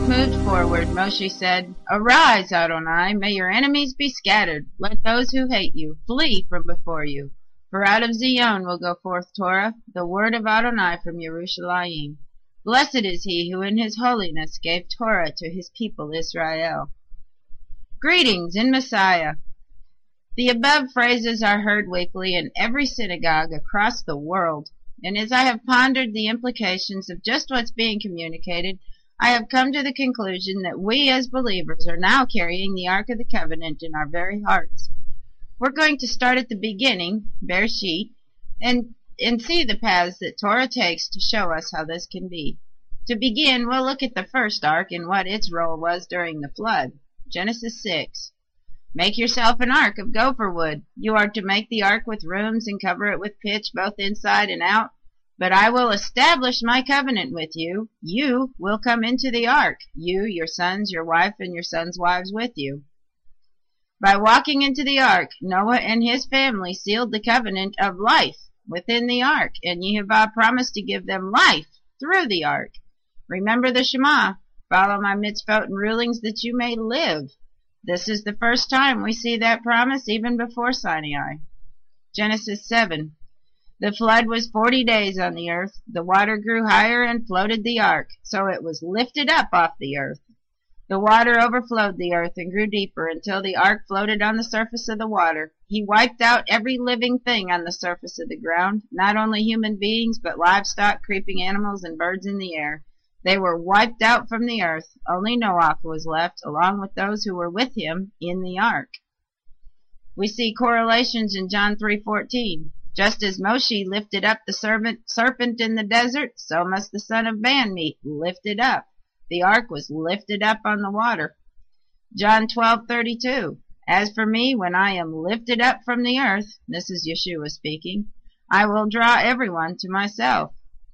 moved forward, Moshe said, "Arise, Adonai, may your enemies be scattered. Let those who hate you flee from before you. For out of Zion will go forth Torah, the word of Adonai from Yerushalayim. Blessed is he who in his holiness gave Torah to his people Israel." Greetings in Messiah. The above phrases are heard weekly in every synagogue across the world, and as I have pondered the implications of just what's being communicated, I have come to the conclusion that we as believers are now carrying the Ark of the Covenant in our very hearts. We're going to start at the beginning, Bereshit, and see the paths that Torah takes to show us how this can be. To begin, we'll look at the first ark and what its role was during the flood. Genesis 6. Make yourself an ark of gopher wood. You are to make the ark with rooms and cover it with pitch both inside and out. But I will establish my covenant with you. You will come into the ark, you, your sons, your wife, and your sons' wives with you. By walking into the ark, Noah and his family sealed the covenant of life within the ark, and Yehovah promised to give them life through the ark. Remember the Shema, follow my mitzvot and rulings that you may live. This is the first time we see that promise even before Sinai. Genesis 7. The flood was 40 days on the earth. The water grew higher and floated the ark, so it was lifted up off the earth. The water overflowed the earth and grew deeper until the ark floated on the surface of the water. He wiped out every living thing on the surface of the ground, not only human beings, but livestock, creeping animals, and birds in the air. They were wiped out from the earth. Only Noah was left, along with those who were with him in the ark. We see correlations in John 3:14. Just as Moshe lifted up the serpent in the desert, so must the Son of Man be lifted up. The ark was lifted up on the water. John 12:32. As for me, when I am lifted up from the earth, this is Yeshua speaking, I will draw everyone to myself.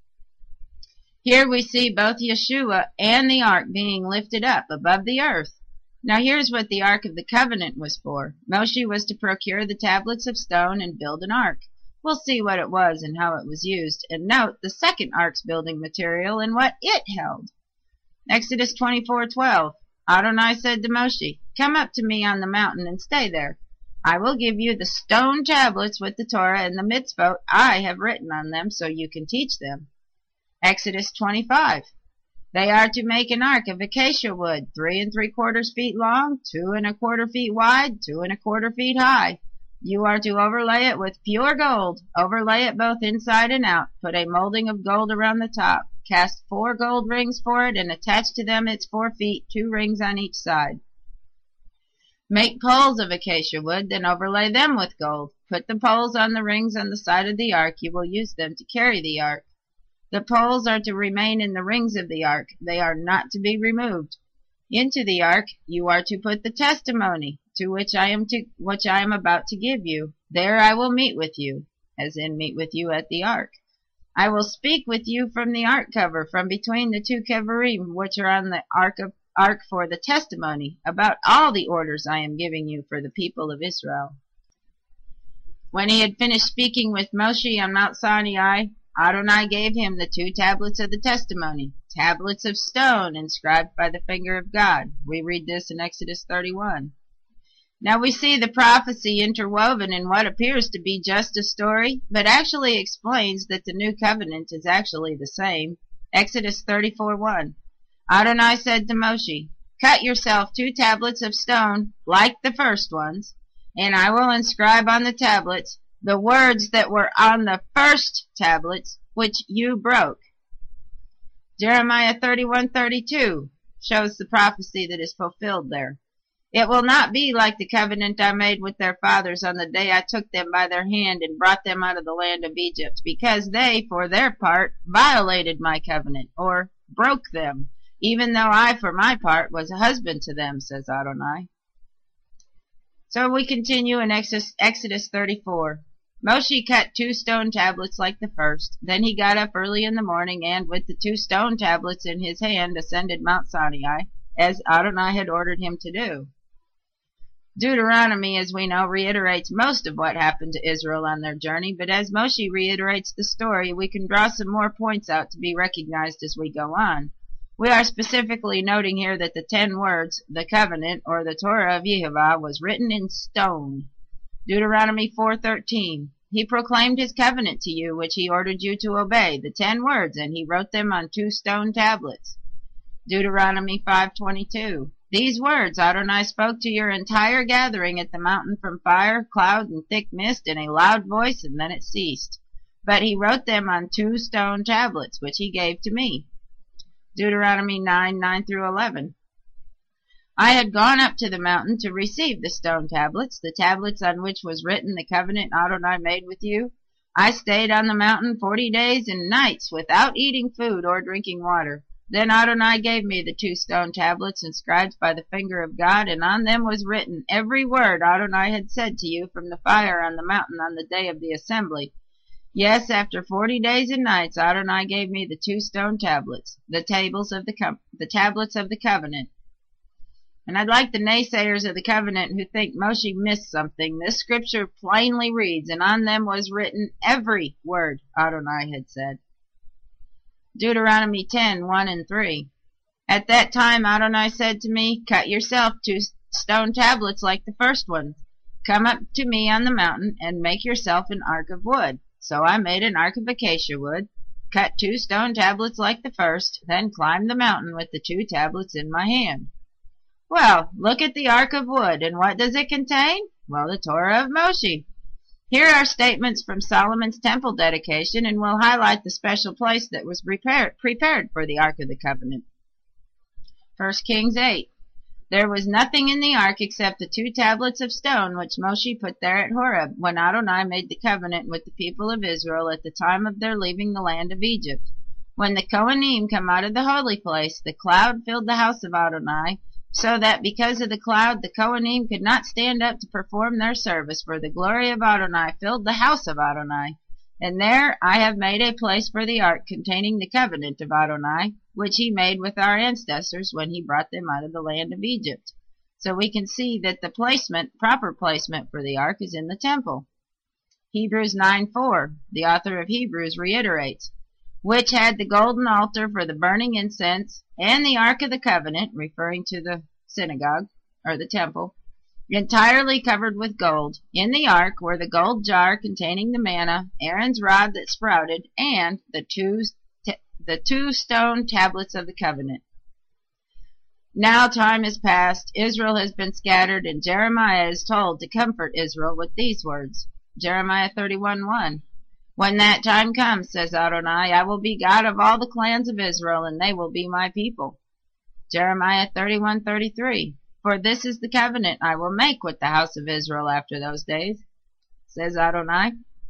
Here we see both Yeshua and the ark being lifted up above the earth. Now here's what the Ark of the Covenant was for. Moshe was to procure the tablets of stone and build an ark. We'll see what it was and how it was used, and note the second ark's building material and what it held. Exodus 24:12. Adonai said to Moshe, "Come up to me on the mountain and stay there. I will give you the stone tablets with the Torah and the mitzvot I have written on them so you can teach them." Exodus 25. They are to make an ark of acacia wood, 3 3/4 feet long, 2 1/4 feet wide, 2 1/4 feet high. You are to overlay it with pure gold. Overlay it both inside and out. Put a molding of gold around the top. Cast 4 gold rings for it and attach to them its 4 feet, 2 rings on each side. Make poles of acacia wood, then overlay them with gold. Put the poles on the rings on the side of the ark. You will use them to carry the ark. The poles are to remain in the rings of the ark. They are not to be removed. Into the ark you are to put the testimony, to which I am about to give you. There I will meet with you, as in meet with you at the ark. I will speak with you from the ark cover, from between the 2 kevarim which are on the ark for the testimony, about all the orders I am giving you for the people of Israel. When he had finished speaking with Moshe on Mount Sinai, Adonai gave him the 2 tablets of the testimony, tablets of stone inscribed by the finger of God. We read this in Exodus 31. Now we see the prophecy interwoven in what appears to be just a story, but actually explains that the new covenant is actually the same. Exodus 34:1. Adonai said to Moshe, "Cut yourself 2 tablets of stone, like the first ones, and I will inscribe on the tablets the words that were on the first tablets, which you broke." Jeremiah 31:32 shows the prophecy that is fulfilled there. It will not be like the covenant I made with their fathers on the day I took them by their hand and brought them out of the land of Egypt, because they, for their part, violated my covenant, or broke them, even though I, for my part, was a husband to them, says Adonai. So we continue in Exodus 34. Moshe cut 2 stone tablets like the first. Then he got up early in the morning and, with the 2 stone tablets in his hand, ascended Mount Sinai, as Adonai had ordered him to do. Deuteronomy, as we know, reiterates most of what happened to Israel on their journey, but as Moshe reiterates the story, we can draw some more points out to be recognized as we go on. We are specifically noting here that the 10 words, the covenant, or the Torah of Yehovah, was written in stone. Deuteronomy 4:13. He proclaimed his covenant to you, which he ordered you to obey, the 10 words, and he wrote them on 2 stone tablets. Deuteronomy 5:22. These words Adonai spoke to your entire gathering at the mountain from fire, cloud, and thick mist in a loud voice, and then it ceased. But he wrote them on 2 stone tablets, which he gave to me. Deuteronomy 9:9-11. I had gone up to the mountain to receive the stone tablets, the tablets on which was written the covenant Adonai made with you. I stayed on the mountain 40 days and nights without eating food or drinking water. Then Adonai gave me the 2 stone tablets inscribed by the finger of God, and on them was written every word Adonai had said to you from the fire on the mountain on the day of the assembly. Yes, after 40 days and nights, Adonai gave me the 2 stone tablets, the tablets of the covenant. And I'd like the naysayers of the covenant who think Moshe missed something. This scripture plainly reads, and on them was written every word Adonai had said. Deuteronomy 10:1-3. At that time Adonai said to me, cut yourself 2 stone tablets like the first ones. Come up to me on the mountain and make yourself an ark of wood. So I made an ark of acacia wood, cut 2 stone tablets like the first, then climbed the mountain with the 2 tablets in my hand. Well, look at the ark of wood, and what does it contain? Well, the Torah of Moshe. Here are statements from Solomon's temple dedication, and we'll highlight the special place that was prepared for the Ark of the Covenant. 1 Kings 8. There was nothing in the ark except the 2 tablets of stone which Moshe put there at Horeb, when Adonai made the covenant with the people of Israel at the time of their leaving the land of Egypt. When the Kohanim come out of the holy place, the cloud filled the house of Adonai, so that because of the cloud the Kohanim could not stand up to perform their service, for the glory of Adonai filled the house of Adonai. And there I have made a place for the ark containing the covenant of Adonai, which he made with our ancestors when he brought them out of the land of Egypt. So we can see that the proper placement for the ark is in the temple. Hebrews 9:4, the author of Hebrews reiterates, which had the golden altar for the burning incense, and the ark of the covenant, referring to the synagogue, or the temple, entirely covered with gold. In the ark were the gold jar containing the manna, Aaron's rod that sprouted, and the 2 stone tablets of the covenant. Now time is past, Israel has been scattered, and Jeremiah is told to comfort Israel with these words. Jeremiah 31:1. When that time comes, says Adonai, I will be God of all the clans of Israel, and they will be my people. Jeremiah 31:33. For this is the covenant I will make with the house of Israel after those days, says Adonai.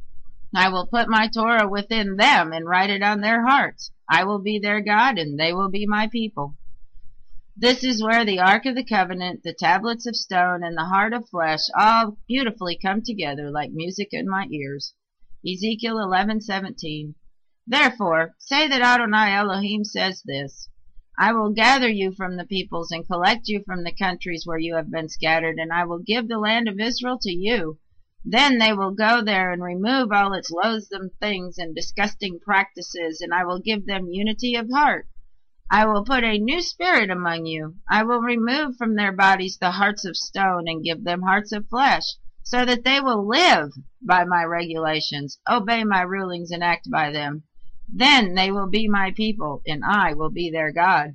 I will put my Torah within them and write it on their hearts. I will be their God, and they will be my people. This is where the Ark of the Covenant, the tablets of stone, and the heart of flesh all beautifully come together like music in my ears. Ezekiel 11:17. Therefore, say that Adonai Elohim says this, I will gather you from the peoples and collect you from the countries where you have been scattered, and I will give the land of Israel to you. Then they will go there and remove all its loathsome things and disgusting practices, and I will give them unity of heart. I will put a new spirit among you. I will remove from their bodies the hearts of stone and give them hearts of flesh, so that they will live by my regulations, obey my rulings, and act by them. Then they will be my people, and I will be their God.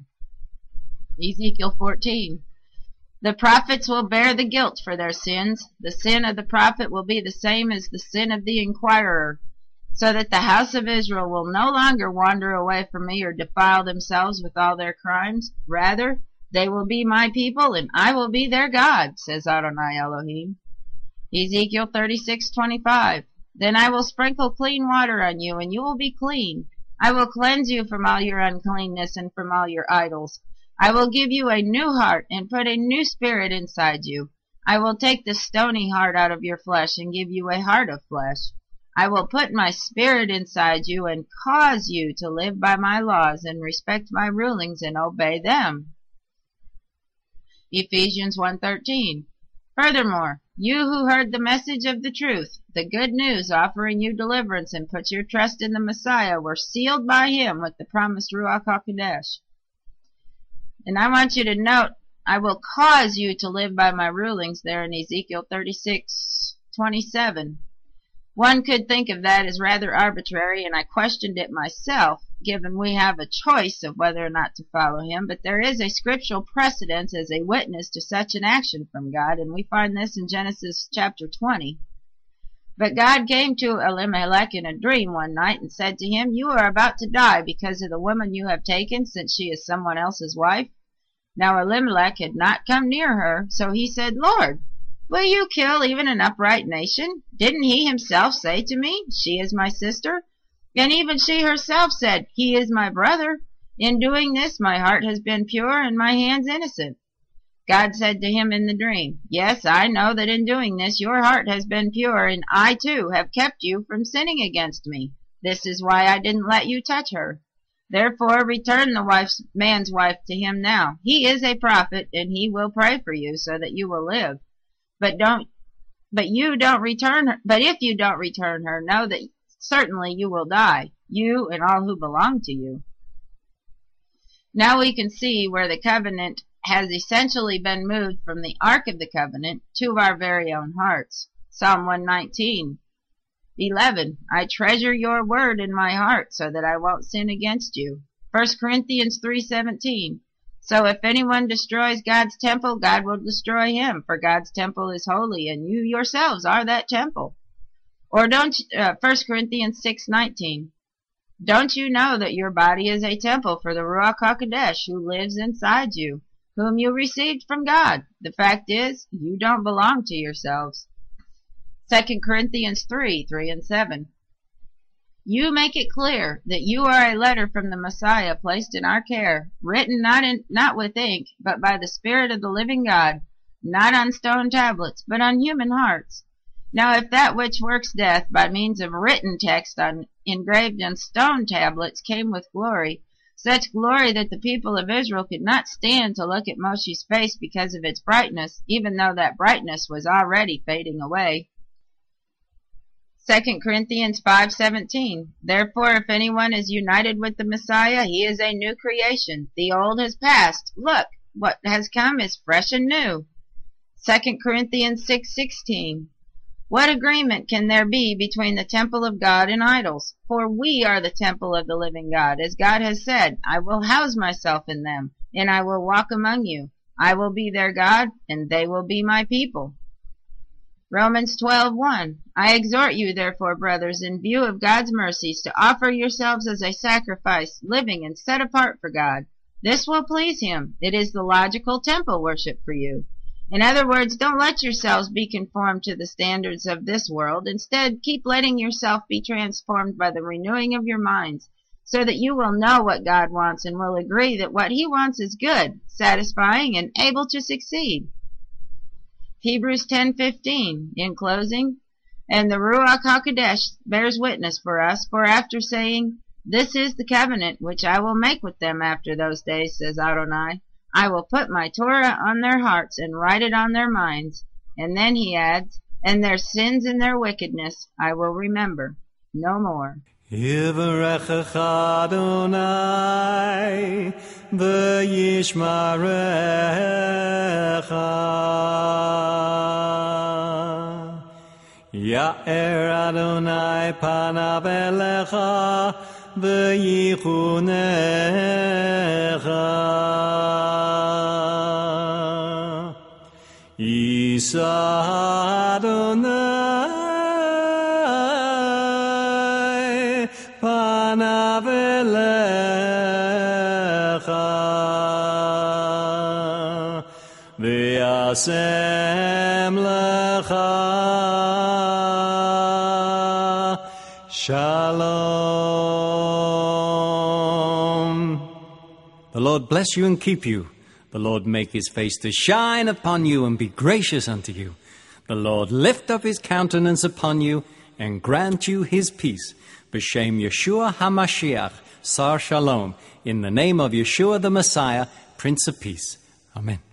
Ezekiel 14. The prophets will bear the guilt for their sins. The sin of the prophet will be the same as the sin of the inquirer, so that the house of Israel will no longer wander away from me or defile themselves with all their crimes. Rather, they will be my people, and I will be their God, says Adonai Elohim. Ezekiel 36:25. Then I will sprinkle clean water on you, and you will be clean. I will cleanse you from all your uncleanness and from all your idols. I will give you a new heart and put a new spirit inside you. I will take the stony heart out of your flesh and give you a heart of flesh. I will put my spirit inside you and cause you to live by my laws and respect my rulings and obey them. Ephesians 1:13. Furthermore, you who heard the message of the truth, the good news offering you deliverance, and put your trust in the Messiah, were sealed by him with the promised Ruach HaKodesh. And I want you to note, I will cause you to live by my rulings there in Ezekiel 36:27. One could think of that as rather arbitrary, and I questioned it myself, given we have a choice of whether or not to follow him, but there is a scriptural precedence as a witness to such an action from God, and we find this in Genesis chapter 20. But God came to Elimelech in a dream one night and said to him, "You are about to die because of the woman you have taken, since she is someone else's wife." Now Elimelech had not come near her, so he said, "Lord, will you kill even an upright nation? Didn't he himself say to me, 'She is my sister'? And even she herself said, 'He is my brother.' In doing this, my heart has been pure and my hands innocent." God said to him in the dream, "Yes, I know that in doing this your heart has been pure, and I too have kept you from sinning against me. This is why I didn't let you touch her. Therefore return the man's wife to him now. He is a prophet, and he will pray for you so that you will live. But if you don't return her, know that certainly you will die, you and all who belong to you." Now we can see where the covenant has essentially been moved from the Ark of the Covenant to our very own hearts. Psalm 119:11, I treasure your word in my heart so that I won't sin against you. 1 Corinthians 3:17, so if anyone destroys God's temple, God will destroy him, for God's temple is holy, and you yourselves are that temple. Or 1 Corinthians 6:19, don't you know that your body is a temple for the Ruach HaKodesh who lives inside you, whom you received from God? The fact is, you don't belong to yourselves. 2 Corinthians 3:3 and 7. You make it clear that you are a letter from the Messiah placed in our care, written not with ink, but by the Spirit of the living God, not on stone tablets, but on human hearts. Now if that which works death by means of written text engraved on stone tablets came with glory, such glory that the people of Israel could not stand to look at Moshe's face because of its brightness, even though that brightness was already fading away. 2 Corinthians 5:17, therefore if anyone is united with the Messiah, he is a new creation. The old has passed. Look, what has come is fresh and new. 2 Corinthians 6:16, what agreement can there be between the temple of God and idols? For we are the temple of the living God, as God has said, I will house myself in them, and I will walk among you. I will be their God, and they will be my people. Romans 12:1, I exhort you, therefore, brothers, in view of God's mercies, to offer yourselves as a sacrifice, living and set apart for God. This will please him. It is the logical temple worship for you. In other words, don't let yourselves be conformed to the standards of this world. Instead, keep letting yourself be transformed by the renewing of your minds, so that you will know what God wants and will agree that what he wants is good, satisfying, and able to succeed. Hebrews 10:15, in closing, and the Ruach HaKodesh bears witness for us, for after saying, this is the covenant which I will make with them after those days, says Adonai, I will put my Torah on their hearts and write it on their minds. And then he adds, and their sins and their wickedness I will remember no more. Yivarechecha Adonai v'yishmarecha Ya'er Adonai panav elecha v'yichunecha Yisa Adonai panav elecha v'yasem lecha Shalom. The Lord bless you and keep you. The Lord make his face to shine upon you and be gracious unto you. The Lord lift up his countenance upon you and grant you his peace. B'Shem Yeshua HaMashiach, Sar Shalom. In the name of Yeshua the Messiah, Prince of Peace. Amen.